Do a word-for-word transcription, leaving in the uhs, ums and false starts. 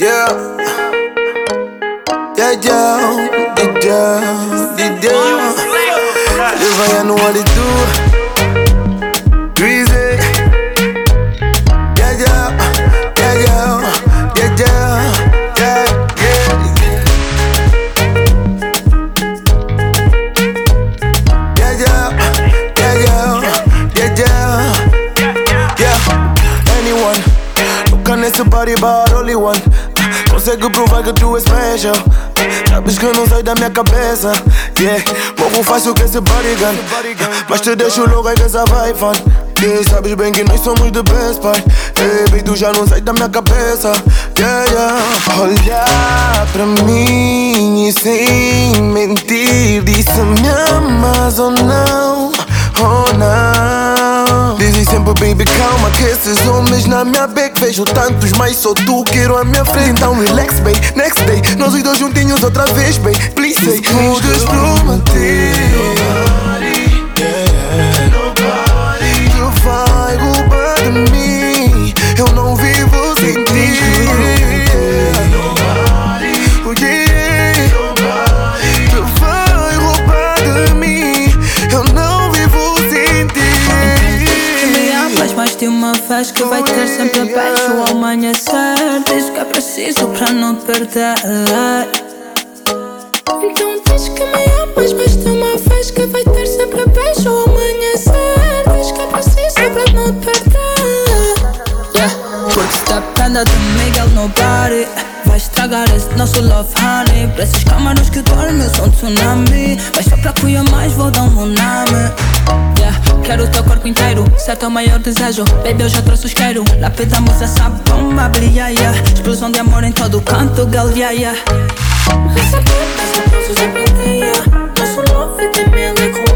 Yeah, yeah, yeah, yeah, yeah, yeah. Live I know what it do. Greasy. Yeah, yeah, yeah, yeah, yeah, yeah, yeah, yeah. Yeah, yeah, yeah, yeah, yeah, yeah, yeah. Anyone, não conhece body, but only one. Consegue provar que tu és special. Sabes que não sai da minha cabeça. Yeah, morro fácil que esse bodygun, mas te deixo logo aí que essa vai fun. Yeah, sabes bem que nós somos the best, pai. Hey, baby, tu já não sai da minha cabeça. Yeah, yeah. Olhar pra mim e sem mentir, disse-me amas ou não, oh não. Dizem sempre, baby, calma, que esses homens na minha beca vejo tantos, mas só tu quero à minha frente. Então relax, babe, next day nós os dois juntinhos outra vez, babe. Please say, podes prometer que vai roubar de mim. Eu não vivo sem ti. Oh, yeah. Que vai roubar de mim. Eu não vivo sem ti. Me amas, mas tem uma vez que vai ter sempre abaixo ao amanhecer. Diz que é preciso pra não perder. Então diz que me amas, mas tem uma vez que vai ter sempre abaixo ao amanhecer. Diz que é preciso pra não perder. Yeah, porque se depende de Miguel nobody vai estragar esse nosso love, honey. Pra esses câmaras que dormem, eu sou um tsunami. Mas só pra cuidar mais vou dar um nome. Yeah, quero o teu corpo inteiro, certo é o maior desejo. Baby, eu já trouxe o isqueiro. Lapidamos essa bomba, brilha, yeah. Explosão de amor em todo canto, girl, yeah, yeah. Essa boca, essa pulso já planteia. Nosso love de mil e com